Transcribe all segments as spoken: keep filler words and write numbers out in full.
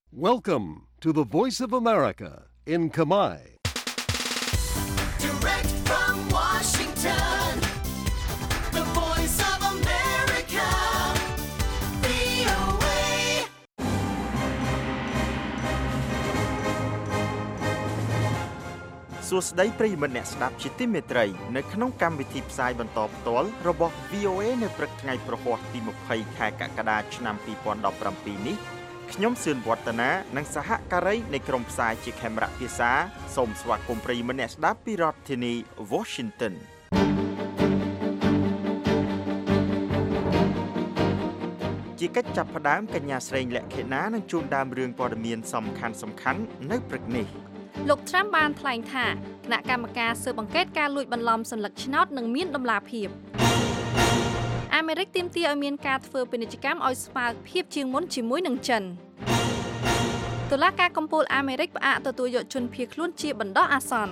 Welcome to the Voice of America in Khmer. Direct from Washington, the Voice of America, វី អូ เอសួស្តីប្រិយមិត្តអ្នកស្ដាប់ជាទីមេត្រីនៅក្នុងកម្មវិធីផ្សាយបន្តផ្ទាល់របស់ វី អូ เอ នៅព្រឹកថ្ងៃប្រហ័សទីยี่สิบខែកក្កដាឆ្នាំยี่สิบสิบเจ็ดនេះខ្ញុំសឿនវឌ្ឍនានិងសហការីនៃក្រុមផ្សាយជាខេមរៈភាសាសូមស្វាគមន៍ប្រិយមិត្តអ្នកស្ដាប់ពីរដ្ឋធានី Washington ជាកិច្ចចាប់ផ្ដើមកញ្ញាស្រីលក្ខិណានឹងជួនដើមរឿងព័ត៌មានសំខាន់សំខាន់នៅព្រឹកនេះលោក Trump បានថ្លែងថាគណៈកម្មការស៊ើបអង្កេតការលួចបន្លំសន្លឹកឆ្នោតនឹងមានដំណាភាពអាមេរិកទាមទារឲ្យមានការធ្វើពាណិជ្ជកម្មឲ្យស្មើភាពជាងមុនជាមួយនឹងចិនតុលាការកំពូលអាមេរិកផ្អាកទទួលយកជនភៀសខ្លួនជាបណ្ដោះអាសន្ន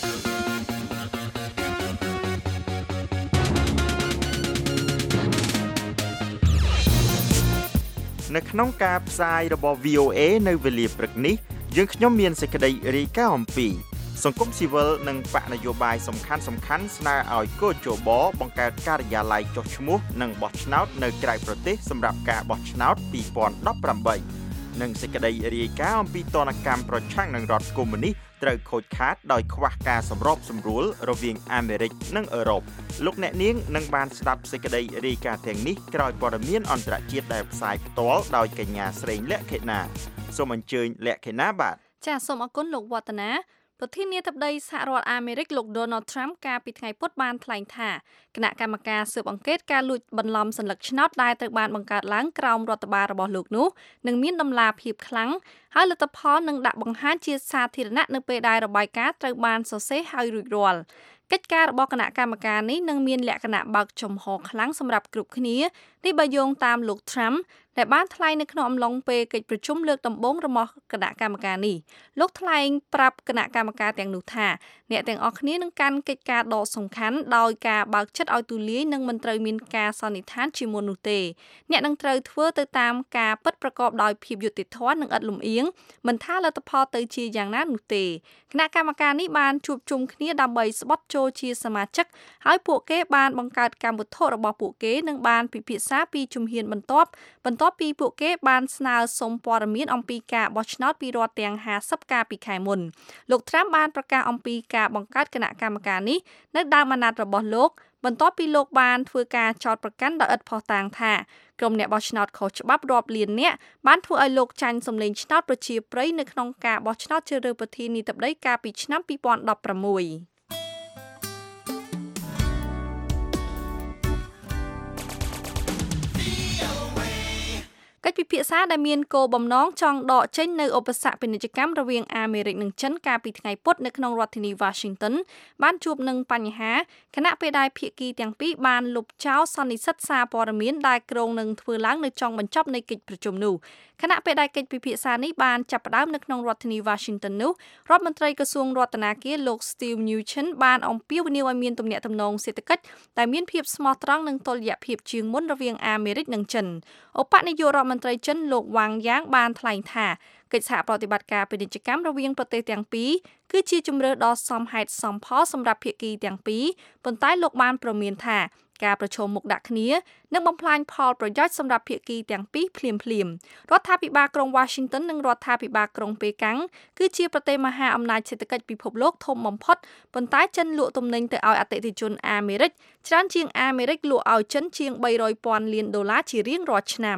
នៅក្នុងការផ្សាយរបស់ វី អូ เอ នៅវេលាព្រឹកនេះយើងខ្ញុំមានសេចក្តីរាយការណ៍អំពីសង្គមស៊ីវិលនិងបកនយោបាយសំខាន់សំខាន់ស្នើឲ្យកោជបបង្កើតការិយាល័យចុះឈ្មោះនិងបោះឆ្នោតនៅក្រៅប្រទេសសម្រាប់ការបោះឆ្នោតยี่สิบสิบแปดនិងសេចក្តីរាយការណ៍អំពីទណ្ឌកម្មប្រឆាំងនឹងរដ្ឋកុម្មុយនីសត្រូវខូចខាតដោយខ្វះការសម្របសម្រួលរវាងអាមេរិកនិងអឺរ៉ុបលោកអ្នកនាងនឹងបានស្ដាប់សេចក្តីរាយការណ៍ទាំងនេះក្រោយព័ត៌មានអន្តរជាតិដែលផ្សាយផ្ទាល់ដោយកញ្ញាស្រីលក្ខិណាសូមអញ្ជើញលក្ខិណាបាទចាសសូមអរគុណលោកវឌ្ឍនាប្រធានាធិបតីសហរដ្ឋអាមេរិកលោក Donald Trump កាលពីថ្ងៃពុធបានថ្លែងថាគណៈកម្មការស៊ើបអង្កេតការលួចបន្លំសន្លឹកឆ្នោតដែលត្រូវបានបង្កើតឡើងក្រោមរដ្ឋបាលរបស់លោកនោះនឹងមានដំណាភាពខ្លាំងហើយលទ្ធផលនឹងដាក់បង្ហាញជាសាធារណៈនៅពេលដែលរបាយការណ៍ត្រូវបានសរសេរហើយរួចរាល់កិច្ចការរបស់គណៈកម្មការនេះនឹងមានលក្ខណៈបើកចំហខ្លាំងសម្រាប់គ្រប់គ្នានេះបើយោងតាមលោក Trump ដែលបានថ្លែងនៅក្នុងអំឡុងពេលកិច្ចប្រជុំលើកដំបូងរបស់គណៈកម្មការនេះលោកថ្លែងប្រាប់គណៈកម្មការទាំងនោះថាអ្នកទាំងអស់គ្នានឹងកាន់កិច្ចការដ៏សំខាន់ដោយការបើកចិត្តឲ្យទូលាយនិងមិនត្រូវមានការសន្និដ្ឋានជាមុននោះទេអ្នកនឹងត្រូវធ្វើទៅតាមការពិតប្រកបដោយភាពយុត្តិធម៌និងឥតលំអៀងមិនថាលទ្ធផលទៅជាយ៉ាងណានោះទេគណៈកម្មការនេះបានជួបជុំគ្នាដើម្បីស្បត់ចូលជាសមាជិកហើយពួកគេបានបង្កើតកម្មវិធីរបស់ពួកគេនិងបានពិភាក្សាពីជំហានបន្ទាប់បន្ទាប់ពីពួកគេបានស្នើសុំព័ត៌មានអំពីការបោះឆ្នោតពីរដ្ឋទាំងห้าสิบកាលពីខែមុនលោក Trump បានប្រកាសអំពីការបង្កើតគណៈកម្មការនេះនៅដើមអាណត្តិរបស់លោកបន្ទាប់ពីលោកបានធ្វើការចោទប្រកាន់ដោយឥតភ័ស្តុតាងថាក្រុមអ្នកបោះឆ្នោតខុសច្បាប់រាប់លាននាក់បានធ្វើឲ្យលោកចាញ់សម្លេងឆ្នោតប្រជាប្រិយនៅក្នុងការបោះឆ្នោតជ្រើសរើសប្រធានាធិបតីកាលពីឆ្នាំยี่สิบสิบหกកិច្ចពិភាក្សាដែលមានគោលបំណងចង់ដកចេញនៅឧបសគ្គពាណិជ្ជកម្មរវាងអាមេរិកនិងចិនកាលពីថ្ងៃពុធនៅក្នុងរដ្ឋធានី Washington បានជួបនឹងបញ្ហាខណៈពេលដែលភាគីទាំងពីរបានលុបចោលសន្និសីទសារព័ត៌មានដែលគ្រោងនឹងធ្វើឡើងនៅចុងបញ្ចប់នៃកិច្ចប្រជុំនោះខណៈពេលដែលកិច្ចពិភាក្សានេះបានចាប់ផ្ដើមនៅក្នុងរដ្ឋធានី Washington នោះរដ្ឋមន្ត្រីក្រសួងរដ្ឋាភិបាលលោក Steve Mnuchin បានអំពាវនាវឲ្យមានទំនាក់ទំនងសេដ្ឋកិច្ចដែលមានភាពស្មោះត្រង់និងតុល្យភាពជាងមុនរវាងអាមេរិកនិងចិនឧបនាយករដ្ឋមន្ត្រីចិនលោកវ៉ាងយ៉ាងបានថ្លែងថាកិច្ចសហប្រតិបត្តិការពាណិជ្ជកម្មរវាងប្រទេសទាំងពីរគឺជាជម្រើសដ៏សមហេតុសមផលសម្រាប់ភាគីទាំងពីរប៉ុន្តែលោកបានប្រមានថាការប្រជុំមុខដាក់គ្នានឹងបំផ្លាញផលប្រយោជន៍សម្រាប់ភាគីទាំងពីរភ្លាមៗរដ្ឋាភិបាលក្រុង Washington និងរដ្ឋាភិបាលក្រុងប៉េកាំងគឺជាប្រទេសមហាអំណាចសេដ្ឋកិច្ចពិភពលោកធំបំផុតប៉ុន្តែចិនលក់ទំនិញទៅឲ្យអតិថិជនអាមេរិកច្រើនជាងអាមេរិកលក់ឲ្យចិនជាងបីរយពាន់លានដុល្លារជារៀងរាល់ឆ្នាំ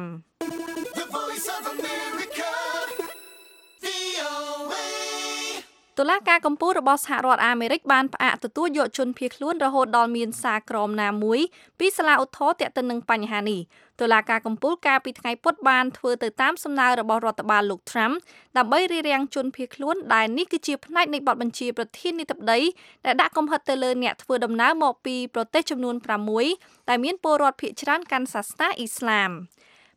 តុលាការកំពូលរបស់សហរដ្ឋអាមេរិកបានផ្អាកទទួលយកជនភៀសខ្លួនរហូតដល់មានសារក្រមណាមួយពីសាលាឧទ្ធរណ៍ទាក់ទងនឹងបញ្ហានេះតុលាការកំពូលកាលពីថ្ងៃពុធបានធ្វើទៅតាមសំណើរបស់រដ្ឋបាលលោក Trump ដើម្បីរារាំងជនភៀសខ្លួនដែលនេះគឺជាផ្នែកនៃបទបញ្ជាប្រធានាធិបតីដែលដាក់កំហិតទៅលើអ្នកធ្វើដំណើរមកពីប្រទេសចំនួនប្រាំមួយដែលមានពលរដ្ឋភាគច្រើនកាន់សាសនាអ៊ីស្លាម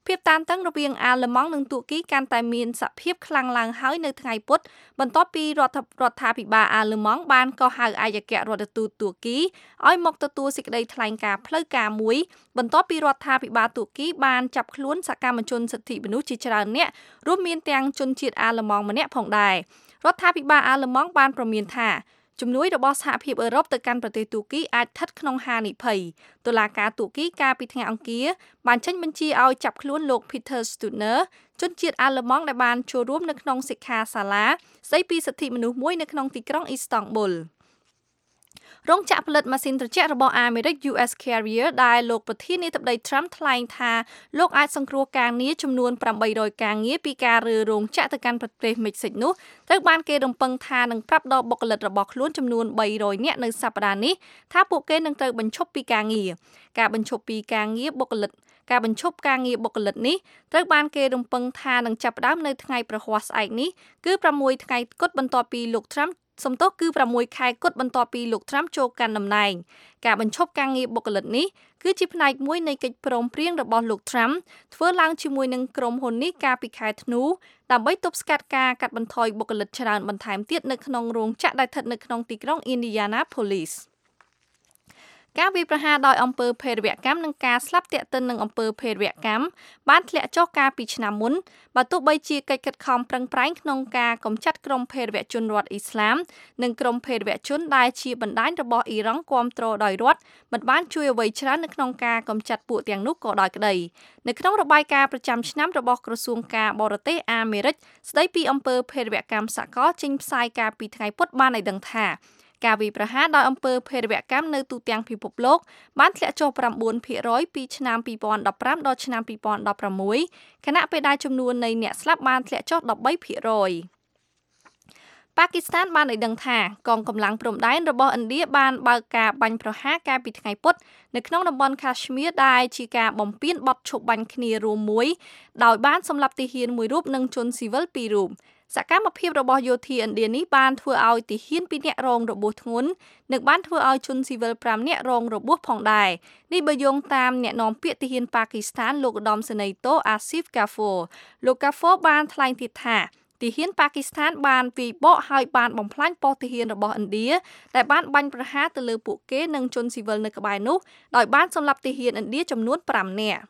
ភាពតានតឹងរវាងអាល្លឺម៉ង់និងទួរគីកាន់តែមានសភាពខ្លាំងឡើងហើយនៅថ្ងៃពុធបន្ទាប់ពីរដ្ឋរដ្ឋាភិបាលអាល្លឺម៉ង់បានកោះហៅឯកអគ្គរដ្ឋទូតទួរគីឲ្យមកទទួលសេចក្តីថ្លែងការណ៍ផ្លូវការមួយបន្ទាប់ពីរដ្ឋាភិបាលទួរគីបានចាប់ខ្លួនសកម្មជនសិទ្ធិមនុស្សជាច្រើនអ្នករួមមានទាំងជនជាតិអាល្លឺម៉ង់ម្នាក់ផងដែររដ្ឋាភិបាលអាល្លឺម៉ង់បានប្រមានថាជំនួយរបស់សហភាពអឺរ៉ុបទៅកាន់ប្រទេសទួរគីអាចស្ថិតក្នុងហានិភ័យតុលាការទួរគីកាលពីថ្ងៃអង្គារបានចេញបញ្ជាឲ្យចាប់ខ្លួនលោក Peter Stutner ជនជាតិអាល្លឺម៉ង់ដែលបានចូលរួមនៅក្នុងសិក្ខាសាលាស្ដីពីសិទ្ធិមនុស្សមួយនៅក្នុងទីក្រុងអ៊ីស្តង់ប៊ុលរោងចក្រផលិតម៉ាស៊ីនត្រជាក់របស់អាមេរិក ยู เอส Carrier ដែលលោកប្រធានាធិបតី Trump ថ្លែងថាលោកអាចសង្គ្រោះការងារចំនួនeight hundredការងារពីការរើរោងចក្រទៅកាន់ប្រទេសមិចស៊ិកនោះត្រូវបានគេរំពឹងថានឹងប្រាប់ដល់បុគ្គលិករបស់ខ្លួនចំនួនthree hundredនាក់នៅសប្តាហ៍នេះថាពួកគេនឹងត្រូវបញ្ឈប់ពីការងារការបញ្ឈប់ពីការងារបុគ្គលិកការបញ្ឈប់ការងារបុគ្គលិកនេះត្រូវបានគេរំពឹងថានឹងចាប់ផ្ដើមនៅថ្ងៃប្រហ័សស្អែកនេះគឺsixថ្ងៃគត់បន្ទាប់ពីលោក Trumpសំទោសគឺsixខែគត់បន្ទាប់ពីលោក Trump ចូលកាន់តំណែងការបញ្ឈប់ការងារបុគ្គលិកនេះគឺជាផ្នែកមួយនៃកិច្ចព្រមព្រៀងរបស់លោក Trump ធ្វើឡើងជាមួយនឹងក្រុមហ៊ុននេះកាលពីខែធ្នូដើម្បីទប់ស្កាត់ការកាត់បន្ថយបុគ្គលិកច្រើនបន្ថែមទៀតនៅក្នុងរោងចក្រដែលស្ថិតនៅក្នុងទីក្រុង Indianapolisការវាយប្រហារដោយអំពើភេរវកម្មនិងការស្លាប់ទាក់ទិននឹងអំពើភេរវកម្មបានធ្លាក់ចុះកាលពីឆ្នាំមុនបើទោះបីជាកិច្ចខិតខំប្រឹងប្រែងក្នុងការកម្ចាត់ក្រុមភេរវជនរដ្ឋអ៊ីស្លាមនិងក្រុមភេរវជនដែលជាបណ្ដាញរបស់អ៊ីរ៉ង់គាំទ្រដោយរដ្ឋមិនបានជួយអ្វីច្រើននៅក្នុងការកម្ចាត់ពួកទាំងនោះក៏ដោយក្តីនៅក្នុងរបាយការណ៍ប្រចាំឆ្នាំរបស់ក្រសួងការបរទេសអាមេរិកស្ដីពីអំពើភេរវកម្មសកលចេញផ្សាយកាលពីថ្ងៃពុធបានឲ្យដឹងថាការវាយប្រហារដោយអំពើភេរវកម្មនៅទូទាំងពិភពលោកបានធ្លាក់ចុះnine percent ពីឆ្នាំtwenty fifteenដល់ឆ្នាំtwenty sixteenខណៈពេលដែលចំនួននៃអ្នកស្លាប់បានធ្លាក់ចុះthirteen percentប៉ាគីស្ថានបានឲ្យដឹងថាកងកម្លាំងព្រំដែនរបស់ឥណ្ឌាបានបើកការបាញ់ប្រហារកាលពីថ្ងៃពុធនៅក្នុងតំបន់ Kashmir ដែលជាការបំពានបទឈប់បាញ់គ្នារួមមួយដោយបានសម្លាប់ទាហានមួយរូបនិងជនស៊ីវិលtwoរូបសកម្មភាពរបស់យោធាឥណ្ឌានេះបានធ្វើឲ្យទាហានtwoនាក់រងរបួសធ្ងន់និងបានធ្វើឲ្យជនស៊ីវិលfiveនាក់រងរបួសផងដែរនេះបើយោងតាមអ្នកនាំពាក្យទាហានប៉ាគីស្ថានលោកឧត្តមសេនីយ៍តូអាស៊ីហ្វកាហ្វូលោកកាហ្វូបានថ្លែងទៀតថាទាហានប៉ាគីស្ថានបានវាយបកហើយបានបំផ្លាញប៉ុស្តិ៍ទាហានរបស់ឥណ្ឌាដែលបានបាញ់ប្រហារទៅលើពួកគេនិងជនស៊ីវិលនៅក្បែរនោះដោយបានសម្លាប់ទាហានឥណ្ឌាចំនួនfiveនាក់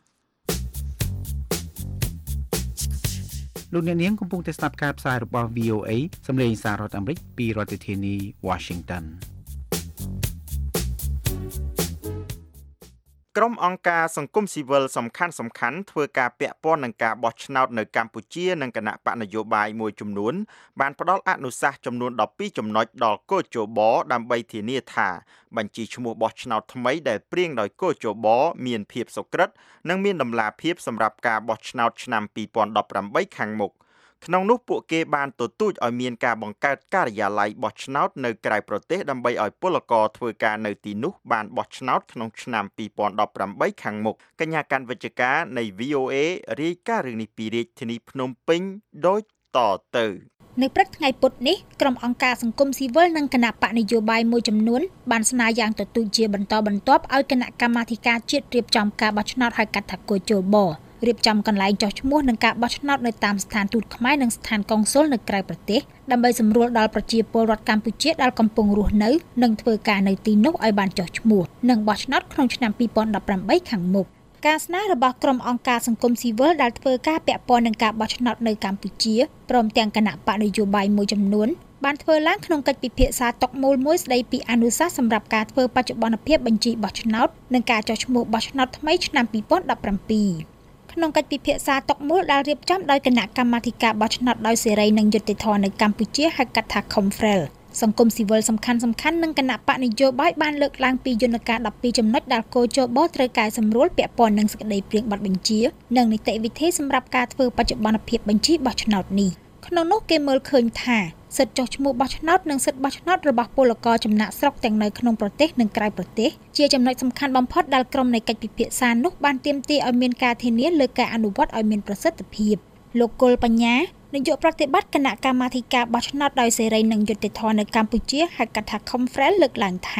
លោកអ្នកនាងកំពុងតែស្ដាប់ការផ្សាយរបស់ វី អូ เอ សំឡេងសាររដ្ឋអាមេរិកពីរដ្ឋធានី Washington ក្រុមអង្គការសង្គមស៊ីវិលសំខាន់សំខាន់ធ្វើការពាក់ព័ន្ធនឹងការបោះឆ្នោតនៅកម្ពុជានិងគណៈបកនយោបាយមួយចំនួនបានផ្ដល់អនុសាសន៍ចំនួនtwelveចំណុចដល់កោជបដើម្បីធានាថាបញ្ជីឈ្មោះបោះឆ្នោតថ្មីដែលព្រៀងដោយកោជបមានភាពសុក្រឹតនិងមានតម្លាភាពសម្រាប់ការបោះឆ្នោតឆ្នាំtwenty eighteenខាងមុខក្នុងនោះពួកគេបានទទូចឲ្យមានការបង្កើតការិយាល័យបោះឆ្នោតនៅក្រៅប្រទេសដើម្បីឲ្យពលករធ្វើការនៅទីនោះបានបោះឆ្នោតក្នុងឆ្នាំtwenty eighteenខាងមុខកញ្ញាកាន់វិជ្ជការនៃ វី អូ เอ រាយការណ៍រឿងនេះពីរាជធានីភ្នំពេញដូចតទៅនៅព្រឹកថ្ងៃពុធនេះក្រុមអង្គការសង្គមស៊ីវិលនិងគណៈបកនយោបាយមួយចំនួនបានស្នើយ៉ាងទទូចជាបន្តបន្ទាប់ឲ្យគណៈកម្មាធិការជាតិរៀបចំការបោះឆ្នោតហៅកាត់ថាកោជបរៀបចំកន្លែងចុះឈ្មោះនឹងការបោះឆ្នោតនៅតាមស្ថានទូតខ្មែរនិងស្ថានកុងស៊ុលនៅក្រៅប្រទេសដើម្បីសម្រួលដល់ប្រជាពលរដ្ឋកម្ពុជាដែលកំពុងរស់នៅនិងធ្វើការនៅទីនោះឲ្យបានចុះឈ្មោះនិងបោះឆ្នោតក្នុងឆ្នាំtwenty eighteenខាងមុខការស្នើរបស់ក្រុមអង្គការសង្គមស៊ីវិលដែលធ្វើការពាក់ព័ន្ធនឹងការបោះឆ្នោតនៅកម្ពុជាព្រមទាំងគណៈបកនយោបាយមួយចំនួនបានធ្វើឡើងក្នុងកិច្ចពិភាក្សាតុកមូលមួយស្ដីពីអនុសាសន៍សម្រាប់ការធ្វើបច្ចុប្បន្នភាពបញ្ជីបោះឆ្នោតនិងការចុះឈ្មោះបោះឆ្នោតថ្មីឆ្នាំtwenty seventeenក្នុងកិច្ចពិភាក្សាតុកមូលដែលរៀបចំដោយគណៈកម្មាធិការបោះឆ្នោតដោយសេរីនិងយុត្តិធម៌នៅកម្ពុជាហៅកាត់ថា Confrel សង្គមស៊ីវិលសំខាន់សំខាន់និងគណៈបកនយោបាយបានលើកឡើងពីយន្តការtwelveចំណុចដែលកោជបត្រូវកែសម្រួលពាក់ព័ន្ធនឹងសេចក្តីព្រាងប័ណ្ណបញ្ជានិងនីតិវិធីសម្រាប់ការធ្វើបច្ចុប្បន្នភាពបញ្ជីបោះឆ្នោតនេះក្នុងនោះគេមើលឃើញថាសិទ្ធិចុះឈ្មោះបោះឆ្នោតនិងសិទ្ធិបោះឆ្នោតរបស់ពលករចំណាក់ស្រុកទាំងនៅក្នុងប្រទេសនិងក្រៅប្រទេសជាចំណុចសំខាន់បំផុតដែលក្រុមនៃកិច្ចពិភាក្សានោះបានទាមទារឲ្យមានការធានាលើការអនុវត្តឲ្យមានប្រសិទ្ធភាពលោកគុលបញ្ញានាយកប្រតិបត្តិគណៈកម្មាធិការបោះឆ្នោតដោយសេរីនិងយុត្តិធម៌នៅកម្ពុជាហៅកាត់ថា Confrel លើកឡើងថា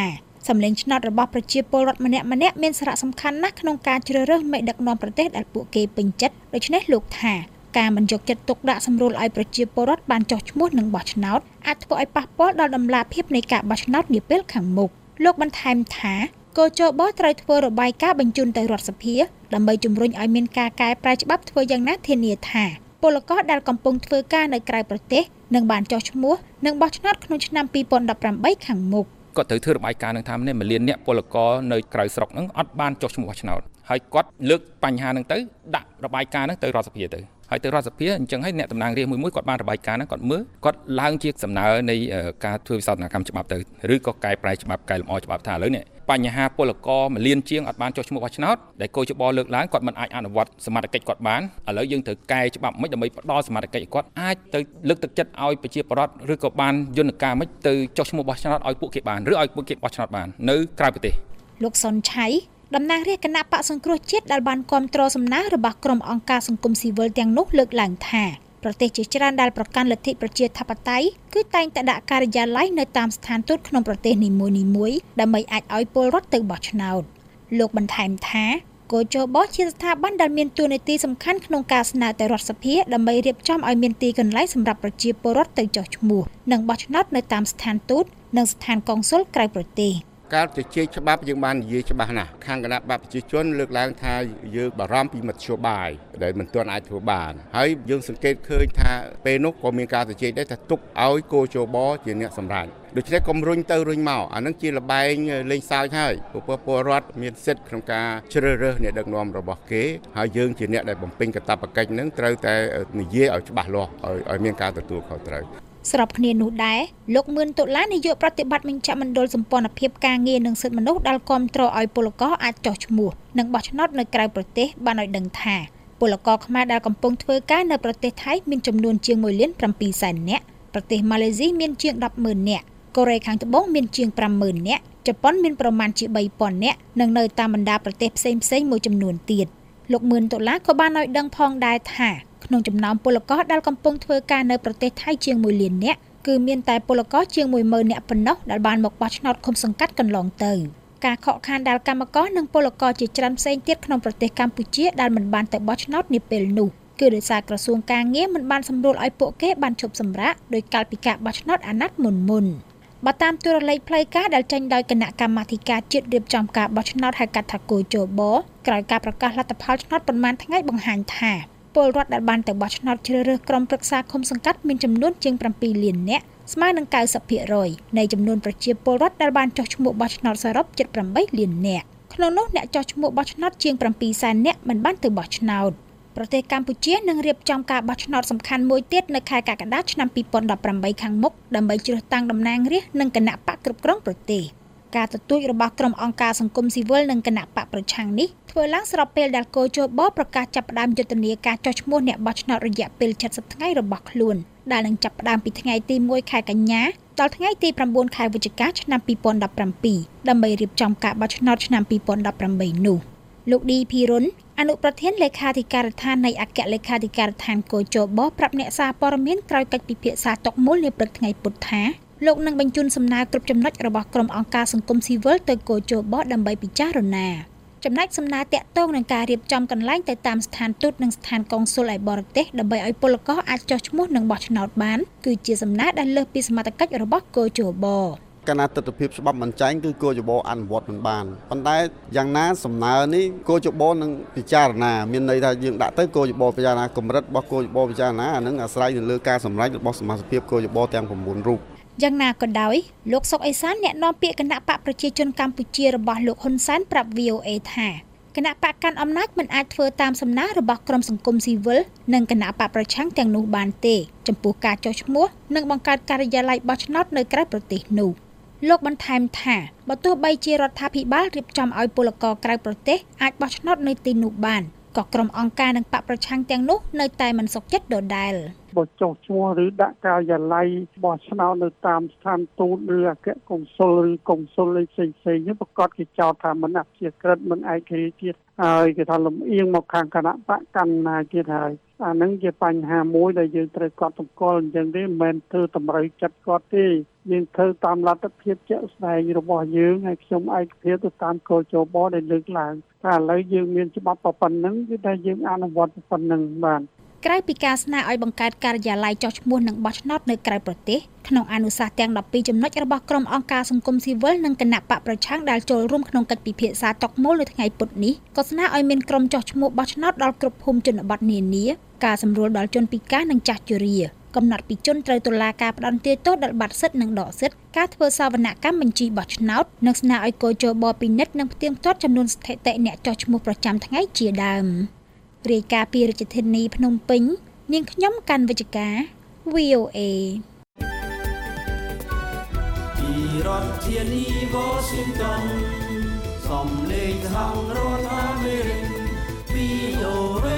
សម្លេងឆ្នោតរបស់ប្រជាពលរដ្ឋម្នាក់ម្នាក់មានសារៈសំខាន់ណាស់ក្នុងការជ្រើសរើសមេដឹកនាំប្រទេសដែលពួកគេពេញចិត្តដូច្នេះលោកថាការមិនយកចិត្តទុកដាក់សម្រួលឲ្យប្រជាពលរដ្ឋបានចុះឈ្មោះនឹងបោះឆ្នោតអាចធ្វើឲ្យប៉ះពាល់ដល់ដំណាភាពនៃការបោះឆ្នោតនាពេលខាងមុខលោកបន្ថែមថាគោចបត្រូវធ្វើរបាយការណ៍បញ្ជូនទៅរដ្ឋសភាដើម្បីជំរុញឲ្យមានការកែប្រែច្បាប់ធ្វើយ៉ាងណាធានាថាពលករដែលកំពុងធ្វើការនៅក្រៅប្រទេសនឹងបានចុះឈ្មោះនិងបោះឆ្នោតក្នុងឆ្នាំពីរពាន់ដប់ប្រាំបីខាងមុខគាត់ត្រូវធ្វើរបាយការណ៍នឹងថាម្នាក់ម្លានអ្នកពលករនៅក្រៅស្រុកហ្នឹងអត់បានចុះឈ្មោះបោះឆ្នោតហើយគាត់លើកបញ្ហាហ្នឹងទៅដាក់របាយការណ៍ហ្នឹងទៅរដ្ឋសភាទៅហើយទៅរដ្ឋសភាអញ្ចឹងហើយអ្នកតំណាងរាស្ត្រមួយមួយគាត់បានរបាយការណ៍ហ្នឹងគាត់មើលគាត់ឡើងជាសំណើនៃការធ្វើវិសោធនកម្មច្បាប់ទៅឬក៏កែប្រែច្បាប់កែលម្អច្បាប់ថាឥឡូវនេះបញ្ហាពលករម្លានជាងអត់បានចុះឈ្មោះបោះឆ្នោតដែលគោចបលើកឡើងគាត់មិនអាចអនុវត្តសមត្ថកិច្ចគាត់បានឥឡូវយើងត្រូវកែច្បាប់មិនដើម្បីផ្ដល់សមត្ថកិច្ចគាត់អាចទៅលើកទឹកចិត្តឲ្យប្រជាពលរដ្ឋឬក៏បានយន្តការមិនទៅចុះឈ្មោះបោះឆ្នោតឲ្យពួកគេបានឬឲ្យពួកគេបោះឆ្នោតបាននៅក្រៅប្រទេសលោកសុនឆៃតំណាងរាស្ត្រគណៈបកសង្គ្រោះជាតិដែលបានគាំទ្រសំណើរបស់ក្រុមអង្គការសង្គមស៊ីវិលទាំងនោះលើកឡើងថាប្រទេសជាច្រើនដែលប្រកាន់លទ្ធិប្រជាធិបតេយ្យគឺតែងតែដាក់ការិយាល័យនៅតាមស្ថានទូតក្នុងប្រទេសនីមួយៗដើម្បីអាចឲ្យពលរដ្ឋទៅបោះឆ្នោតលោកបន្ថែមថាគោចបជាស្ថាប័នដែលមានតួនាទីសំខាន់ក្នុងការស្នើទៅរដ្ឋសភាដើម្បីរៀបចំឲ្យមានទីកន្លែងសម្រាប់ប្រជាពលរដ្ឋទៅចុះឈ្មោះនិងបោះឆ្នោតនៅតាមស្ថានទូតនិងស្ថានកុងស៊ុលក្រៅប្រទេសការជជែកច្បាប់យើងបាននិយាយច្បាស់ណាស់ខាងគណៈបកប្រជាជនលើកឡើងថាយើងបារម្ភពីមធ្យោបាយដែលមិនទាន់អាចធ្វើបានហើយយើងសង្កេតឃើញថាពេលនោះក៏មានការជជែកដែរថាទុកឲ្យគោចបជាអ្នកសម្រេចដូច្នេះកុំរុញទៅរុញមកអានឹងជាលបែងលេងសើចហើយពលពលរដ្ឋមានសិទ្ធិក្នុងការជ្រើសរើសអ្នកដឹកនាំរបស់គេហើយយើងជាអ្នកដែលបំពេញកាតព្វកិច្ចនឹងត្រូវតែនិយាយឲ្យច្បាស់លាស់ឲ្យឲ្យមានការទទួលខុសត្រូវស្របគ្នានោះដែរលោកមឿនតុលានាយកប្រតិបត្តិមជ្ឈមណ្ឌលសម្ព័ន្ធភាពការងារនិងសិទ្ធិមនុស្សដែលគាំទ្រឲ្យពលករអាចចុះឈ្មោះនិងបោះឆ្នោតនៅក្រៅប្រទេសបានឲ្យដឹងថាពលករខ្មែរដែលកំពុងធ្វើការនៅប្រទេសថៃមានចំនួនជាងមួយលានប្រាំពីរសែននាក់ប្រទេសម៉ាឡេស៊ីមានជាងដប់ម៉ឺននាក់កូរ៉េខាងត្បូងមានជាងប្រាំម៉ឺននាក់ជប៉ុនមានប្រមាណជាបីពាន់នាក់និងនៅតាមបណ្ដាប្រទេសផ្សេងៗមួយចំនួនទៀតលោកមឿនតុលាក៏បានឲ្យដឹងផងដែរថាក្នុងចំណោមពលករដែលកំពុងធ្វើការនៅប្រទេសថៃជាងមួយលាននាក់គឺមានតែពលករជាងមួយម៉ឺននាក់ប៉ុណ្ណោះដែលបានមកបោះឆ្នោតឃុំសង្កាត់កន្លងទៅការខកខានដែលកម្មករនិងពលករជាច្រើនផ្សេងទៀតក្នុងប្រទេសកម្ពុជាដែលមិនបានទៅបោះឆ្នោតនាពេលនោះគឺដោយសារក្រសួងការងារមិនបានសម្រួលឲ្យពួកគេបានឈប់សម្រាកដោយកាលពីការបោះឆ្នោតអាណត្តិមុនមុនបើតាមទូរលេខផ្លូវការដែលចេញដោយគណៈកម្មាធិការជាតិរៀបចំការបោះឆ្នោតហៅកាត់ថាគោចបក្រោយការប្រកាសលទ្ធផលឆ្នោតប្រមាណថ្ងៃបង្ហាញថាពលរដ្ឋដែលបានទៅបោះឆ្នោតជ្រើសរើសក្រុមប្រឹក្សាឃុំសង្កាត់មានចំនួនជាងប្រាំពីរលាននាក់ស្មើនឹង កៅសិបភាគរយ នៃចំនួនប្រជាពលរដ្ឋដែលបានចុះឈ្មោះបោះឆ្នោតសរុបជិតប្រាំបីលាននាក់ក្នុងនោះអ្នកចុះឈ្មោះបោះឆ្នោតជាងប្រាំពីរសែននាក់មិនបានទៅបោះឆ្នោតប្រទេសកម្ពុជានឹងរៀបចំការបោះឆ្នោតសំខាន់មួយទៀតនៅខែកក្កដាឆ្នាំពីរពាន់ដប់ប្រាំបីខាងមុខដើម្បីជ្រើសតាំងតំណាងរាស្ត្រនិងគណៈបកគ្រប់គ្រងប្រទេសការទទូចរបស់ក្រុមអង្គការសង្គមស៊ីវិលនិងគណៈបកប្រឆាំងនេះធ្វើឡើងស្របពេលដែលគោចបប្រកាសចាប់ផ្ដើមយុទ្ធនាការចុះឈ្មោះអ្នកបោះឆ្នោតរយៈពេល칠십ថ្ងៃរបស់ខ្លួនដែលនឹងចាប់ផ្ដើមពីថ្ងៃទីមួយខែកញ្ញាដល់ថ្ងៃទីប្រាំបួនខែវិច្ឆិកាឆ្នាំពីរពាន់ដប់ប្រាំពីរដើម្បីរៀបចំការបោះឆ្នោតឆ្នាំពីរពាន់ដប់ប្រាំបីនោះលោកឌីភីរុនអនុប្រធានលេខាធិការដ្ឋាននៃអគ្គលេខាធិការដ្ឋានគោចបប្រាប់អ្នកសារព័ត៌មានក្រោយកិច្ចពិភាក្សាតុមូលនាព្រឹកថ្ងៃពុធថាលោកនឹងបញ្ជូនសំណើគ្រប់ចំណុចរបស់ក្រុមអង្គការសង្គមស៊ីវិលទៅគោចបដើម្បីពិចារណាចំណែកសំណើតាក់ទងនឹងការរៀបចំកន្លែងទៅតាមស្ថានទូតនិងស្ថានកុងស៊ុលឯបរទេសដើម្បីឲ្យពលករអាចចុះឈ្មោះនិងបោះឆ្នោតបានគឺជាសំណើដែលលើសពីសមត្ថកិច្ចរបស់គោចបកណាទិដ្ឋភាពច្បាប់មិនចែងគឺគោចបអនុវត្តមិនបានប៉ុន្តែយ៉ាងណាសំណើនេះគោចបនឹងពិចារណាមានន័យថាយើងដាក់ទៅគោចបពិចារណាកម្រិតរបស់គោចបពិចារណាអានឹងអាស្រ័យទៅលើការសម្រេចរបស់សមាជិកគោចបទាំង៩រូបយ៉ាងណាក៏ដោយលោកសុកអេសានអ្នកនាំពាក្យគណៈបកប្រជាជនកម្ពុជារបស់លោកហ៊ុនសែនប្រាប់ វី អូ អេ ថាគណៈបកកាន់អំណាចមិនអាចធ្វើតាមសំណើរបស់ក្រុមសង្គមស៊ីវិលនិងគណៈបកប្រឆាំងទាំងនោះបានទេចំពោះការចុះឈ្មោះនិងបង្កើតការិយាល័យបោះឆ្នោតនៅក្រៅប្រទេសនោះលោកបន្ថែមថាបើទោះបីជារដ្ឋាភិបាលរៀបចំឲ្យពលករក្រៅប្រទេសអាចបោះឆ្នោតនៅទីនោះបានក៏ក្រុមអង្គការនិងបកប្រឆាំងទាំងនោះនៅតែមិនសុខចិត្តដដែលបើចុះឈ្មោះឬដាក់ការិយាល័យបោះឆ្នោតនៅតាមស្ថានទូតឬអគ្គកុងស៊ុលឬកុងស៊ុលផ្សេងផ្សេងនេះប្រកាសគេចោទថាមិនអព្យាក្រឹតមិនឯករាជ្យទៀតហើយគេថាលំអៀងមកខាងគណៈបកកាន់ណាទៀតហើយអាហ្នឹងជាបញ្ហាមួយដែលយើងត្រូវកត់សម្គាល់អញ្ចឹងទេមិនមែនធ្វើតម្រូវចិត្តគាត់ទេយើងធ្វើតាមលទ្ធភាពជាក់ស្ដែងរបស់យើងហើយខ្ញុំឯកភាពទៅតាមគោលចបដែលលើកឡើងតែឥឡូវយើងមានច្បាប់ប៉ុណ្ណឹងគឺតែយើងអនុវត្តប៉ុណ្ណឹងបាទក្រៅពីការស្នើឲ្យបង្កើតការិយាល័យចុះឈ្មោះនិងបោះឆ្នោតនៅក្រៅប្រទេសក្នុងអនុសាសន៍ទាំងដប់ពីរចំណុចរបស់ក្រុមអង្គការសង្គមស៊ីវិលនិងគណៈបកប្រឆាំងដែលចូលរួមក្នុងកិច្ចពិភាក្សាតុកមូលនៅថ្ងៃពុធនេះក៏ស្នើឲ្យមានក្រុមចុះឈ្មោះបោះឆ្នោតដល់គ្រប់ភូមិជនបទនានាការសម្រួលដល់ជនពិការនិងចាស់ជរាកំណត់ពីជនត្រូវតុលាការផ្ដន្ទាទោសដល់បាត់សិទ្ធិនិងដកសិទ្ធិការធ្វើសវនកម្មបញ្ជីបោះឆ្នោតនិងស្នើឲ្យគយជបពិនិត្យនិងផ្ទៀងផ្ទាត់ចំនួនស្ថិតិអ្នកចុះឈ្មោះប្រចាំថ្ងៃជាដើមរាយការណ៍ពីរាជធានីភ្នំពេញនាងខ្ញុំកាន់វិជ្ជការ វី អូ เอពីរដ្ឋធានី Washington សំឡេងខាងរដ្ឋអាមេរិក វី អូ เอ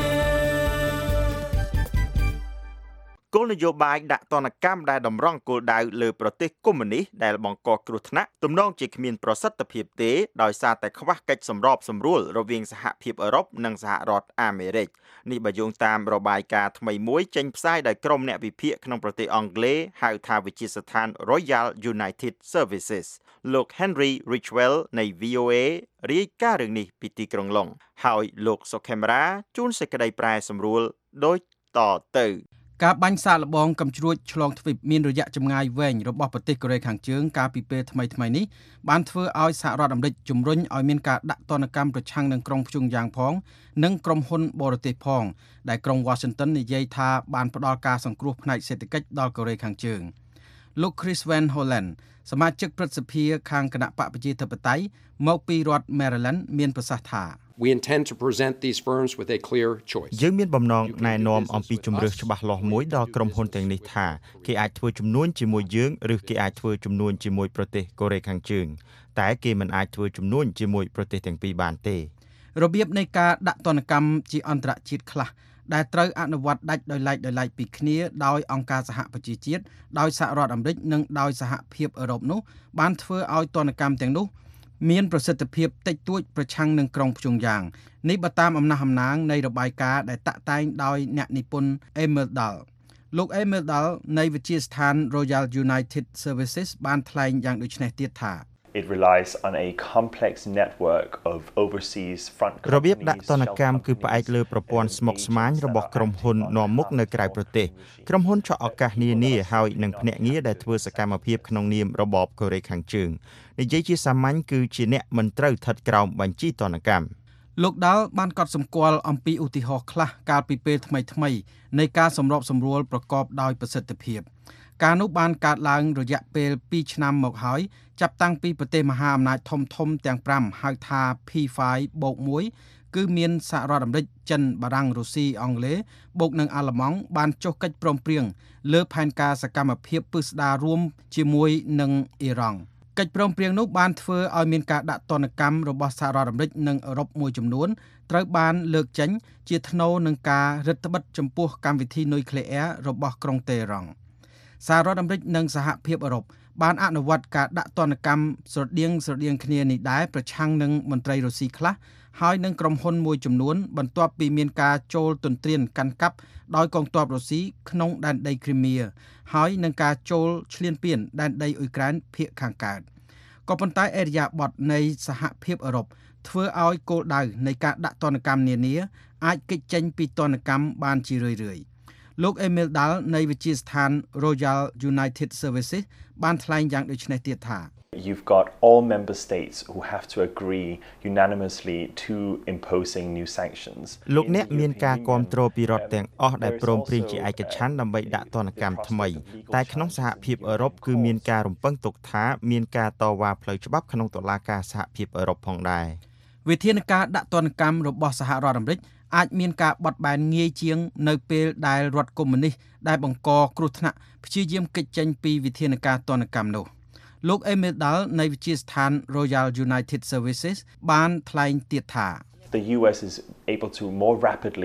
គោលនយោបាយដាក់ទណ្ឌកម្មដែលតម្រង់គោលដៅលើប្រទេសកុម្មុយនីសដែលបង្កគ្រោះថ្នាក់ទំនងជាគ្មានប្រសិទ្ធភាពទេដោយសារតែខ្វះកិច្ចសម្របសម្រួលរវាងសហភាពអឺរ៉ុបនិងសហរដ្ឋអាមេរិកនេះបើយោងតាមរបាយការណ៍ថ្មីមួយចេញផ្សាយដោយក្រុមអ្នកវិភាគក្នុងប្រទេសអង់គ្លេសហៅថាវិទ្យាស្ថាន Royal United Services លោក Henry Ridgwell នៃ វី អូ เอ រាយការណ៍រឿងនេះពីទីក្រុងឡុងហើយលោកសុខេមរាជូនសេចក្តីប្រែសម្រួលដូចតទៅការបាញ់សាកល្បងកំជ្រួចឆ្លងទ្វីបមានរយៈចម្ងាយវែងរបស់ប្រទេសកូរ៉េខាងជើងកាលពីពេលថ្មីៗនេះបានធ្វើឲ្យសហរដ្ឋអាមេរិកជំរុញឲ្យមានការដាក់ទណ្ឌកម្មប្រឆាំងនឹងក្រុងព្យុងយ៉ាងផងនិងក្រុមហ៊ុនបរទេសផងដែលក្រុង Washington និយាយថាបានផ្ដល់ការសង្គ្រោះផ្នែកសេដ្ឋកិច្ចដល់កូរ៉េខាងជើងលោក Chris Van Hollen សមាជិកព្រឹទ្ធសភាខាងគណៈបកប្រជាធិបតេយ្យមកពីរដ្ឋ Maryland មានប្រសាសន៍ថា We intend to present these firms with a clear choice. យើងមានបំណងណែនាំអំពីជំរឿសច្បាស់លាស់មួយដល់ក្រុមហ៊ុនទាំងនេះថាគេអាចធ្វើជំនួញជាមួយយើងឬគេអាចធ្វើជំនួញជាមួយប្រទេសកូរ៉េខាងជើងតែគេមិនអាចធ្វើជំនួញជាមួយប្រទេសទាំងពីរបានទេរបៀបនៃការដាក់ទណ្ឌកម្មជាអន្តរជាតិខ្លះដែលត្រូវអនុវត្តដាច់ដោយឡែកដោយឡែកពីគ្នាដោយអង្គការសហប្រជាជាតិដោយសហរដ្ឋអាមេរិកនិងដោយសហភាពអឺរ៉ុបនោះបានធ្វើឲ្យទណ្ឌកម្មទាំងនោះមានប្រសិទ្ធភាពតិចតួចប្រឆាំងនឹងក្រុងព្យុងយ៉ាងនេះបើតាមអំណះអំណាងនៃរបាយការណ៍ដែលតាក់តែងដោយអ្នកនិពន្ធ Emil Dahl លោក Emil Dahl នៃវិទ្យាស្ថាន Royal United Services បានថ្លែងយ៉ាងដូចនេះទៀតថា It relies on a complex network of overseas front companies. របៀបដាក់ទណ្ឌកម្មគឺផ្អែកលើប្រព័ន្ធស្មុគស្មាញរបស់ក្រុមហ៊ុននាំមុខនៅក្រៅប្រទេសក្រុមហ៊ុនឆក់ឱកាសនានាហើយនិងភ្នាក់ងារដែលធ្វើសកម្មភាពក្នុងនាមរបបកូរ៉េខាងជើងនិយាយជាសាមញ្ញគឺជាអ្នកមិនត្រូវស្ថិតក្រោមបញ្ជីទណ្ឌកម្មលោកដាល់បានកត់សម្គាល់អំពីឧទាហរណ៍ខ្លះកាលពីពេលថ្មីៗនៃការសម្របសម្រួលប្រកបដោយប្រសិទ្ធភាពការនោះបានកើតឡើងរយៈពេលពីរឆ្នាំមកហើយចាប់តាំងពីប្រទេសមហាអំណាចធំធំទាំងប្រាំហៅថា P ហ្វ បូកមួយ គឺមានសហរដ្ឋអាមេរិកចិនបារាំងរុស្ស៊ីអង់គ្លេសបូកនឹងអាល្លឺម៉ង់បានចុះកិច្ចព្រមព្រៀងលើផែនការសកម្មភាពពិស្ដាររួមជាមួយនឹងអ៊ីរ៉ង់កិច្ចព្រមព្រៀងនោះបានធ្វើឲ្យមានការដាក់ទណ្ឌកម្មរបស់សហរដ្ឋអាមេរិកនិងអឺរ៉ុបមួយចំនួនត្រូវបានលើកចេញជាថ្នូរនឹងការរឹតបន្តឹងចំពោះកម្មវិធីនុយក្លេអ៊ែររបស់ក្រុងតេហឺរ៉ង់សហរដ្ឋអាមេរិកនិងសហភាពអឺរ៉ុបបានអនុវត្តការដាក់ទណ្ឌកម្មស្រដៀងស្រដៀងគ្នានេះដែរប្រឆាំងនឹងមន្ត្រីរុស្ស៊ីខ្លះហើយនឹងក្រុមហ៊ុនមួយចំនួនបន្ទាប់ពីមានការចូលទន្ទ្រានកាន់កាប់ដោយកងទ័ពរុស្ស៊ីក្នុងដែនដីគ្រីមៀហើយនឹងការចូលឈ្លានពានដែនដីអ៊ុយក្រែនភាគខាងកើតក៏ប៉ុន្តែអេរយាប័តនៃសហភាពអឺរ៉ុបធ្វើឲ្យគោលដៅនៃការដាក់ទណ្ឌកម្មនានាអាចគេចចេញពីទណ្ឌកម្មបានជារឿយៗលោក Emil Dahl នៃវិទ្យាស្ថាន Royal United Services បានថ្លែងយ៉ាងដូចនេះទៀតថា You've got all member states who have to agree unanimously to imposing new sanctions លោកអ្នកមានការគាំទ្រពីរដ្ឋទាំងអស់ដែលព្រមព្រៀងជាឯកច្ឆន្ទដើម្បីដាក់ទណ្ឌកម្មថ្មីតែក្នុងសហភាពអឺរ៉ុបគឺមានការរំពឹងទុកថាមានការតវ៉ាផ្លូវច្បាប់ក្នុងតុលាការសហភាពអឺរ៉ុបផងដែរវិធានការដាក់ទណ្ឌកម្មរបស់សហរដ្ឋអាមេរិកអាចមានការបត់បែនងាយជាងនៅពេលដែលរដ្ឋកុម្មុយនីសដែលបង្កគ្រោះថ្នាក់ព្យាយាមគេចចេញពីវិធានការទណ្ឌកម្មនោះលោក Emil Dahl នៃវិទ្យាស្ថាន Royal United Services បានថ្លែងទៀតថា The U S is able to more rapidly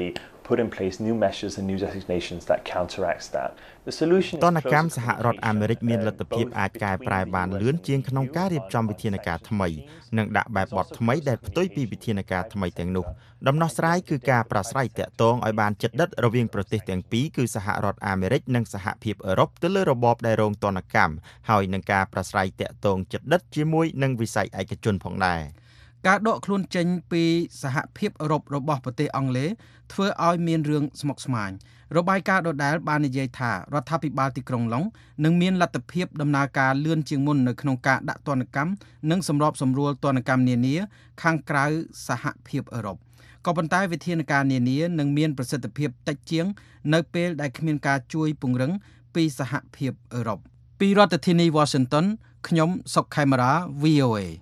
put in place new measures and new designations that counteracts that. The solution is ទណ្ឌកម្មសហរដ្ឋអាមេរិកមានលទ្ធភាពអាចកែប្រែបានលឿនជាងក្នុងការរៀបចំវិធានការថ្មីនិងដាក់បែបបទថ្មីដែលផ្ទុយពីវិធានការថ្មីទាំងនោះដំណោះស្រាយគឺការប្រាស្រ័យទាក់ទងឲ្យបានជិតដិតរវាងប្រទេសទាំងពីរគឺសហរដ្ឋអាមេរិកនិងសហភាពអឺរ៉ុបទៅលើរបបដែលរងទណ្ឌកម្មហើយនឹងការប្រាស្រ័យទាក់ទងជិតដិតជាមួយនឹងវិស័យឯកជនផងដែរការដកខ្លួនចេញពីសហភាពអឺរ៉ុបរបស់ប្រទេសអង់គ្លេសធ្វើឲ្យមានរឿងស្មុគស្មាញរបាយការណ៍ដដែលបាននិយាយថារដ្ឋាភិបាលទីក្រុងឡុងនឹងមានលទ្ធភាពដំណើរការលឿនជាងមុននៅក្នុងការដាក់ទណ្ឌកម្មនិងសម្របសម្រួលទណ្ឌកម្មនានាខាងក្រៅសហភាពអឺរ៉ុបក៏ប៉ុន្តែវិធានការនានានឹងមានប្រសិទ្ធភាពតិចជាងនៅពេលដែលគ្មានការជួយពង្រឹងពីសហភាពអឺរ៉ុបពីរដ្ឋធានី Washington ខ្ញុំសុកខេមរា វី អូ เอ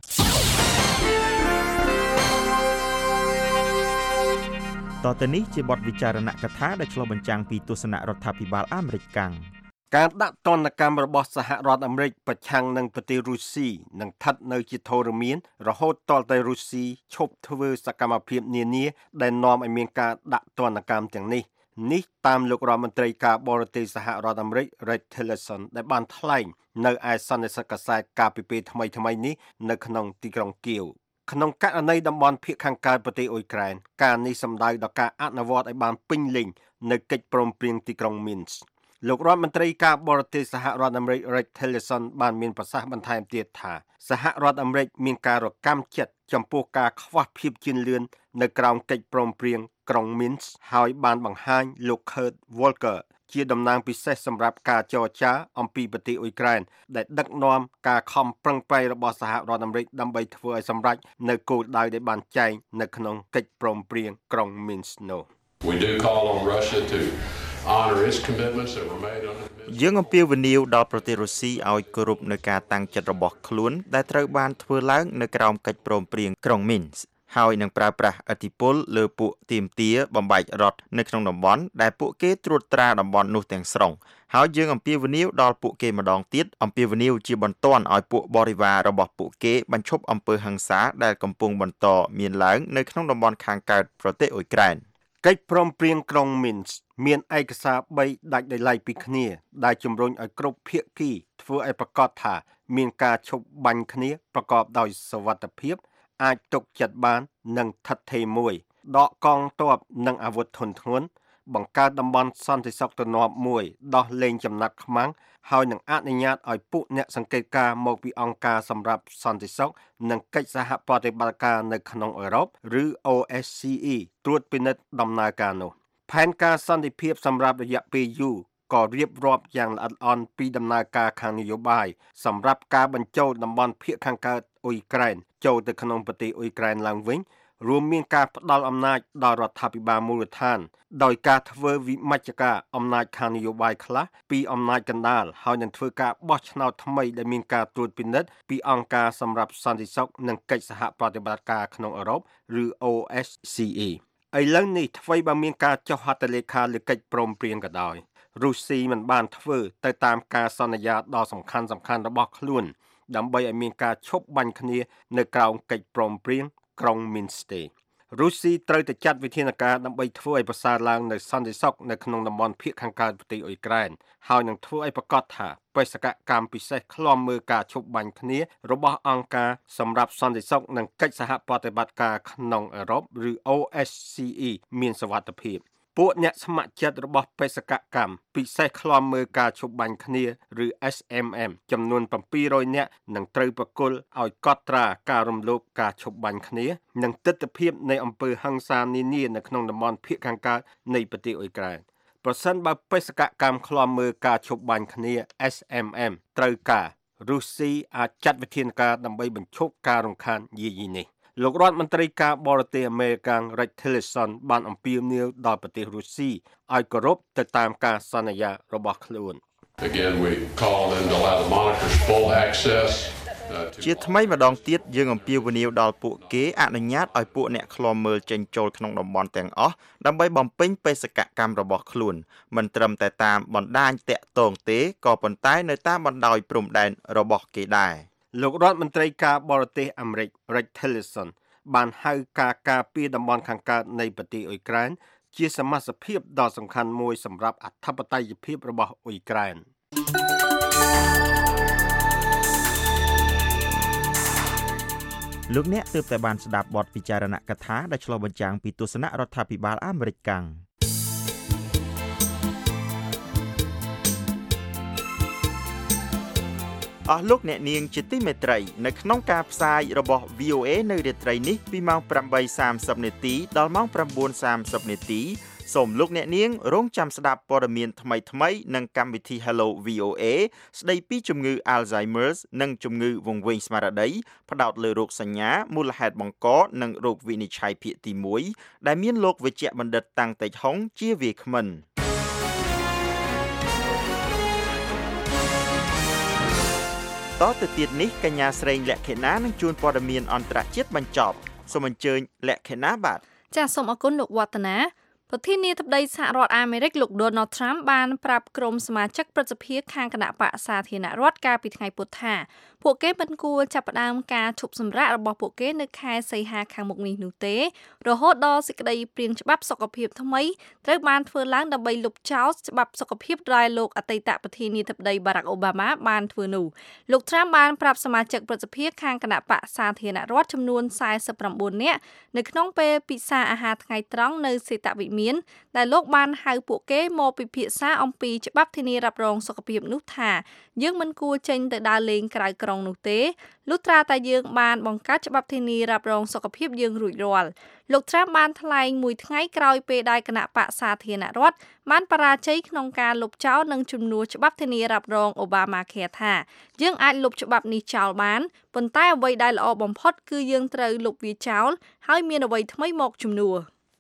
តទៅនេះជាបទវិចារណកថាដែលឆ្លុះបញ្ចាំងពីទស្សនៈរដ្ឋាភិបាលអាមេរិកកាំងការដាក់ទណ្ឌកម្មរបស់សហរដ្ឋអាមេរិកប្រឆាំងនឹងប្រទេសរុស្ស៊ីនឹងស្ថិតនៅជាធរមានរហូតទាល់តែរុស្ស៊ីឈប់ធ្វើសកម្មភាពនានាដែលនាំឲ្យមានការដាក់ទណ្ឌកម្មទាំងនេះនេះតាមលោករដ្ឋមន្ត្រីការបរទេសសហរដ្ឋអាមេរិក Rex Tillerson ដែលបានថ្លែងនៅឯសន្និសីទកាសែតកាលពីពេលថ្មីៗនេះនៅក្នុងទីក្រុងគៀវក្នុងករណីតំបន់ភាគខាងកើតប្រទេសអ៊ុយក្រែនការនេះសំដៅដល់ការអនុវត្តឲ្យបានពេញលេញនៅកិច្ចព្រមព្រៀងទីក្រុង Minsk លោករដ្ឋមន្ត្រីការបរទេសសហរដ្ឋអាមេរិក Rex Tillerson បានមានប្រសាសន៍បន្ថែមទៀតថាសហរដ្ឋអាមេរិកមានការរកាំចិត្តចំពោះការខ្វះភាពជឿនលឿននៅក្រោមកិច្ចព្រមព្រៀងក្រុង Minsk ហើយបានបង្ហាញលោក Kurt Volker ជាតំណាងពិសេសសម្រាប់ការចរចាអំពីប្រទេសអ៊ុយក្រែនដែលដឹកនាំការខំប្រឹងប្រែងរបស់សហរដ្ឋអាមេរិកដើម្បីធ្វើឲ្យសម្រេចនៅគោលដៅដែលបានចែងនៅក្នុងកិច្ចព្រមព្រៀងក្រុង Minsk នោះ We do call on Russia to honor its commitments that were made under the Minsk យើងអំពាវនាវដល់ប្រទេសរុស្ស៊ីឲ្យគោរពនៅការតាំងចិត្តរបស់ខ្លួនដែលត្រូវបានធ្វើឡើងនៅក្រោមកិច្ចព្រមព្រៀងក្រុង Minskហើយនឹងប្រើប្រាស់ឥទ្ធិពលលើពួកទាមទារបំបែករដ្ឋនៅក្នុងតំបន់ដែលពួកគេត្រួតត្រាតំបន់នោះទាំងស្រុងហើយយើងអំពាវនាវដល់ពួកគេម្ដងទៀតអំពាវនាវជាបន្ទាន់ឲ្យពួកបរិវាររបស់ពួកគេបញ្ឈប់អំពើហិង្សាដែលកំពុងបន្តមានឡើងនៅក្នុងតំបន់ខាងកើតប្រទេសអ៊ុយក្រែនកិច្ចព្រមព្រៀងក្រុង Minsk មានឯកសារបីដាច់ដោយឡែកពីគ្នាដែលជំរុញឲ្យគ្រប់ភាគីធ្វើឲ្យប្រកាសថាមានការឈប់បាញ់គ្នាប្រកបដោយសុវត្ថិភាពអាចទុកចិត្តបាននិងថិតថេរមួយដកកងទ័ពនិងអាវុធធុនធ្ងន់បង្កើតតំបន់សន្តិសុខទំនើបមួយដោះលែងចំណាត់ខ្មាំងហើយនឹងអនុញ្ញាតឲ្យពួកអ្នកសង្កេតការណ៍មកពីអង្គការសម្រាប់សន្តិសុខនិងកិច្ចសហប្រតិបត្តិការនៅក្នុងអឺរ៉ុបឬ អូ អេស ซี អ៊ី ត្រួតពិនិត្យដំណើរការនោះផែនការសន្តិភាពសម្រាប់រយៈពេលយូរក៏រៀបរាប់យ៉ាងល្អិតល្អន់ពីដំណើរការខាងនយោបាយសម្រាប់ការបញ្ចូលតំបន់ភាគខាងកើតអ៊ុយក្រែនចូលទៅក្នុងប្រទេសអ៊ុយក្រែនឡើងវិញរួមមានការផ្ដល់អំណាចដល់រដ្ឋាភិបាលមូលដ្ឋានដោយការធ្វើវិមជ្ឈការអំណាចខាងនយោបាយខ្លះពីអំណាចកណ្ដាលហើយនឹងធ្វើការបោះឆ្នោតថ្មីដែលមានការត្រួតពិនិត្យពីអង្គការសម្រាប់សន្តិសុខនិងកិច្ចសហប្រតិបត្តិការក្នុងអឺរ៉ុបឬ អូ អេស ซี អ៊ី ឥឡូវនេះអ្វីបើមានការចុះហត្ថលេខាលើកិច្ចព្រមព្រៀងក៏ដោយរុស្ស៊ីមិនបានធ្វើទៅតាមការសន្យាដ៏សំខាន់សំខាន់របស់ខ្លួនដើម្បីឲ្យមានការឈប់បាញ់គ្នានៅក្រោមកិច្ចព្រមព្រៀងក្រុង Minsk ទេរុស្ស៊ីត្រូវតែចាត់វិធានការដើម្បីធ្វើឲ្យប្រសើរឡើងនៅសន្តិសុខនៅក្នុងតំបន់ភាគខាងកើតប្រទេសអ៊ុយក្រែនហើយនឹងធ្វើឲ្យប្រកាសថាបេសកកម្មពិសេសឃ្លាំមើលការឈប់បាញ់គ្នារបស់អង្គការសម្រាប់សន្តិសុខនិងកិច្ចសហប្រតិបត្តិការក្នុងអឺរ៉ុបឬ អូ អេស ซี អ៊ី មានសុវត្ថិភាពពួកអ្នកស្ម័គ្រចិត្តរបស់បេសកកម្មពិសេសឃ្លាំមើលការឈប់បាញ់គ្នាឬ เอส เอ็ม เอ็ม ចំនួនเจ็ดร้อยនាក់នឹងត្រូវប្រគល់ឲ្យកត់ត្រាការរំលោភការឈប់បាញ់គ្នានិងទស្សនវិជ្ជានៃអំពើហិង្សានានានៅក្នុងតំបន់ភាគខាងកើតនៃប្រទេសអ៊ុយក្រែនប្រសិនបើបេសកកម្មឃ្លាំមើលការឈប់បាញ់គ្នា เอส เอ็ม เอ็ม ត្រូវការរុស្ស៊ីអាចចាត់វិធានការដើម្បីបញ្ឈប់ការរំខានយាយីនេះលោករដ្ឋមន្ត្រីការបរទេសអាមេរិក Rex Tillerson បានអំពាវនាវដល់ប្រទេសរុស្ស៊ីឲ្យគោរពទៅតាមការសន្យារបស់ខ្លួន Again we call them to allow the monitors full access ជាថ្មីម្ដងទៀតយើងអំពាវនាវដល់ពួកគេអនុញ្ញាតឲ្យពួកអ្នកឃ្លាំមើលចេញចូលក្នុងតំបន់ទាំងអស់ដើម្បីបំពេញបេសកកម្មរបស់ខ្លួនមិនត្រឹមតែតាមបណ្ដាញតាក់ទងទេក៏ប៉ុន្តែនៅតាមបណ្ដោយព្រំដែនរបស់គេដែរលោករដ្ឋមន្ត្រីការបរទេសអាមេរិក Rex Tillerson បានហៅការការពារតំបន់ខាងកើតនៃប្រទេសអ៊ុយក្រែនជាសមាជិកភាពដ៏សំខាន់មួយសម្រាប់អធិបតេយ្យភាពរបស់អ៊ុយក្រែនលោកអ្នកទើបតែបានស្ដាប់បទពិចារណកថាដែលឆ្លុះបញ្ចាំងពីទស្សនៈរដ្ឋាភិបាលអាមេរិកកាំងអស់លោកអ្នកនាងជាទីមេត្រីនៅក្នុងការផ្សាយរបស់ វី អូ เอ នៅរាត្រីនេះពីម៉ោង ប្រាំបីសាមសិប នាទីដល់ម៉ោង ប្រាំបួនសាមសិប នាទីសូមលោកអ្នកនាងរងចាំស្ដាប់ព័ត៌មានថ្មីៗនិងកម្មវិធី Hello វី អូ เอ ស្ដីពីជំងឺ Alzheimer's និងជំងឺវង្វេងស្មារតីផ្ដោតលើរោគសញ្ញាមូលហេតុបង្កនិងរោគវិនិច្ឆ័យភាគទីមួយដែលមានលោកវេជ្ជបណ្ឌិតតាំងតេជហុងជាវាគ្មិនតទៅទៀតនេះកញ្ញាស្រីលក្ខិណានឹងជួនព័ត៌មានអន្តរជាតិបញ្ចប់សូមអញ្ជើញលក្ខិណាបាទចាសសូមអរគុណលោកវឌ្ឍនាប្រធានាធិបតីសហរដ្ឋអាមេរិកលោក Donald Trump បានប្រាប់ក្រុមសមាជិកព្រឹទ្ធសភាខាងគណៈបក្សសាធារណរដ្ឋកាលពីថ្ងៃពុធថាពួកគេមិនគួរចាប់ផ្ដើមការឈប់សម្រាករបស់ពួកគេនៅខែសីហាខាងមុខនេះនោះទេរហូតដល់សេចក្តីព្រាងច្បាប់សុខភាពថ្មីត្រូវបានធ្វើឡើងដើម្បីលុបចោលច្បាប់សុខភាពដែលលោកអតីតប្រធានាធិបតី Barack Obama បានធ្វើនោះលោក Trump បានប្រាប់សមាជិកព្រឹទ្ធសភាខាងគណៈបក្សសាធារណរដ្ឋចំនួនសែសិបប្រាំបួននាក់នៅក្នុងពេលពិសាអាហារថ្ងៃត្រង់នៅសេតវិមានដែលលោកបានហៅពួកគេមកពិភាក្សាអំពីច្បាប់ធានារ៉ាប់រងសុខភាពនោះថាយើងមិនគួរចេញទៅដើរលេងក្រៅក្រុងនោះទេលុះត្រាតែយើងបានបង្កើតច្បាប់ធានារ៉ាប់រងសុខភាពយើងរួចរាល់លោក Trump បានថ្លែងមួយថ្ងៃក្រោយពេលដែលគណៈបក្សសាធារណរដ្ឋបានបរាជ័យក្នុងការលុបចោលនិងជំនួសច្បាប់ធានារ៉ាប់រង Obamacare ថាយើងអាចលុបច្បាប់នេះចោលបានប៉ុន្តែអ្វីដែលល្អបំផុតគឺយើងត្រូវលុបវាចោលហើយមានអ្វីថ្មីមកជំនួស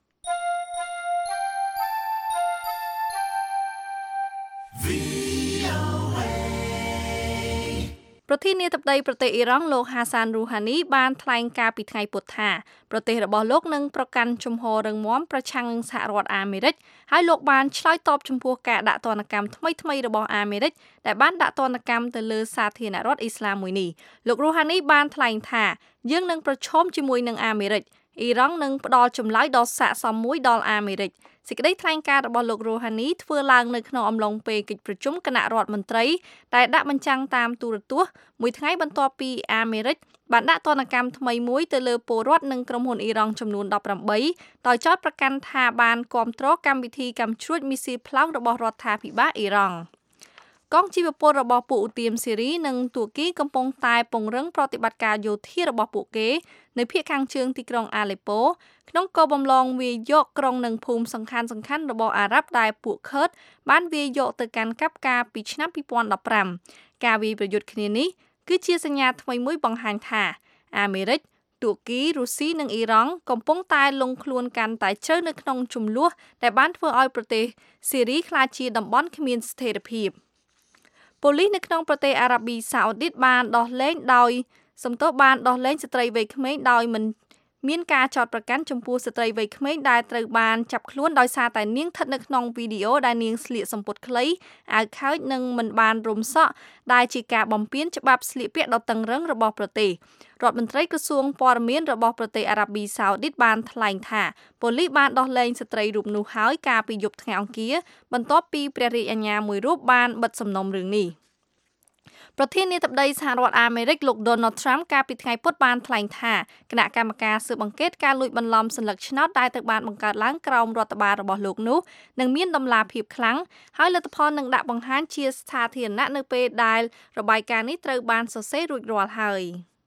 ប្រធានាធិបតីប្រទេសអ៊ីរ៉ង់លោកហាសាន រូហានីបានថ្លែងការពីថ្ងៃពុធថាប្រទេសរបស់លោកនឹងប្រកាន់ជំហររឹងមាំប្រឆាំងនឹងសហរដ្ឋអាមេរិកហើយលោកបានឆ្លើយតបចំពោះការដាក់ទណ្ឌកម្មថ្មីៗរបស់អាមេរិកដែលបានដាក់ទណ្ឌកម្មទៅលើសាធារណរដ្ឋអ៊ីស្លាមមួយនេះលោករូហានីបានថ្លែងថាយើងនឹងប្រឈមជាមួយនឹងអាមេរិកអ៊ីរ៉ង់នឹងផ្ដល់ចម្លើយដ៏ស័ក្តិសមមួយដល់អាមេរិកសេចក្តីថ្លែងការណ៍របស់លោករូហានីធ្វើឡើងនៅក្នុងអំឡុងពេលកិច្ចប្រជុំគណៈរដ្ឋមន្ត្រីដែលដាក់បញ្ចាំងតាមទូរទស្សន៍មួយថ្ងៃបន្ទាប់ពីអាមេរិកបានដាក់ទណ្ឌកម្មថ្មីមួយទៅលើពលរដ្ឋនិងក្រុមហ៊ុនអ៊ីរ៉ង់ចំនួនដប់ប្រាំបីដោយចោទប្រកាន់ថាបានគាំទ្រកម្មវិធីកាំជ្រួចមីស៊ីលផ្លោងរបស់រដ្ឋាភិបាលអ៊ីរ៉ង់កងជីវពលរបស់ពួកឧទាមសេរីនិងទួរគីកំពុងតែពង្រឹងប្រតិបត្តិការយោធារបស់ពួកគេនៅភាគខាងជើងទីក្រុងអាឡេប៉ូក្នុងគោលបំណងវាយយកក្រុងនិងភូមិសំខាន់សំខាន់របស់អារ៉ាប់ដែលពួកខឺតបានវាយយកទៅកាន់កាប់កាលពីឆ្នាំពីរពាន់ដប់ប្រាំការវាយប្រយុទ្ធគ្នានេះគឺជាសញ្ញាថ្មីមួយបង្ហាញថាអាមេរិកទួរគីរុស្ស៊ីនិងអ៊ីរ៉ង់កំពុងតែលង់ខ្លួនកាន់តែជ្រៅនៅក្នុងជម្លោះដែលបានធ្វើឲ្យប្រទេសសេរីក្លាយជាតំបន់គ្មានស្ថិរភាពប៉ូលីសនៅក្នុងប្រទេសអារ៉ាប៊ីសាអូឌីតបានដោះលែងដោយសំទោសបានដោះលែងស្ត្រីវ័យក្មេងដោយមិនមានការចោទប្រកាន់ចំពោះស្ត្រីវ័យក្មេងដែលត្រូវបានចាប់ខ្លួនដោយសារតែនាងស្ថិតនៅក្នុងវីដេអូដែលនាងស្លៀកសំពត់ខ្លីអាវខើចនិងមិនបានរុំសក់ដែលជាការបំពានច្បាប់ស្លៀកពាក់ដ៏តឹងរ៉ឹងរបស់ប្រទេសរដ្ឋមន្ត្រីក្រសួងព័ត៌មានរបស់ប្រទេសអារ៉ាប៊ីសាអូឌីតបានថ្លែងថាប៉ូលីសបានដោះលែងស្ត្រីរូបនោះហើយកាលពីយប់ថ្ងៃអង្គារបន្ទាប់ពីព្រះរាជអាជ្ញាមួយរូបបានបិទសំណុំរឿងនេះប្រធានាធិបតីសហរដ្ឋអាមេរិកលោក Donald Trump កាលពីថ្ងៃពុធបានថ្លែងថាគណៈកម្មការស៊ើបអង្កេតការលួចបន្លំសន្លឹកឆ្នោតដែលត្រូវបានបង្កើតឡើងក្រោមរដ្ឋបាលរបស់លោកនោះនឹងមានតម្លាភាពខ្លាំងហើយលទ្ធផលនឹងដាក់បង្ហាញជាសាធារណៈនៅពេលដែលរបាយការណ៍នេះត្រូវបានសរសេររួចរាល់ហើយ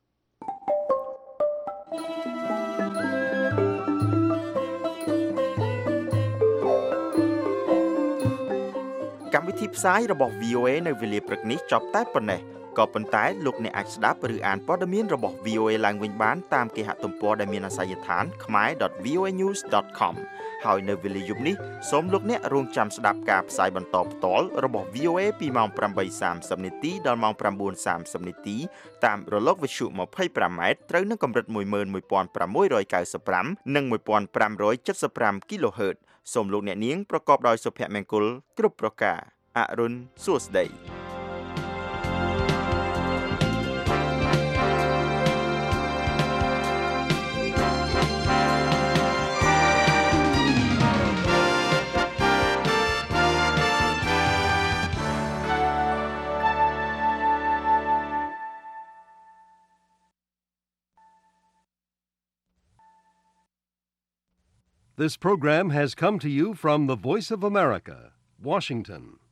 កម្មវិធីផ្សាយរបស់ វី អូ เอ នៅវេលាព្រឹកនេះចប់តែប៉ុណ្ណេះក៏ប៉ុន្តែលោកអ្នកអាចស្ដាប់ឬអានព័ត៌មានរបស់ វី អូ เอ ឡើងវិញបានតាមគេហទំព័រដែលមានអាសយដ្ឋាន khmae dot v o a news dot com ហើយនៅវេលាយប់នេះសូមលោកអ្នករងចាំស្ដាប់ការផ្សាយបន្តផ្ទាល់របស់ វី អូ เอ ពីម៉ោងប្រាំបីសាមសិបនាទីដល់ម៉ោងប្រាំបួនសាមសិបនាទីតាមរលកវិទ្យុ ម្ភៃប្រាំម៉ែត្រត្រូវនឹងកម្រិតមួយម៉ឺនមួយពាន់ប្រាំមួយរយកៅសិបប្រាំនិងមួយពាន់ប្រាំរយ칠សិបប្រាំ kHz សូមលោកអ្នកនាងប្រកបដោយសុភមង្គលគ្រប់ប្រការអរុនសួស្តី This program has come to you from the Voice of America, Washington.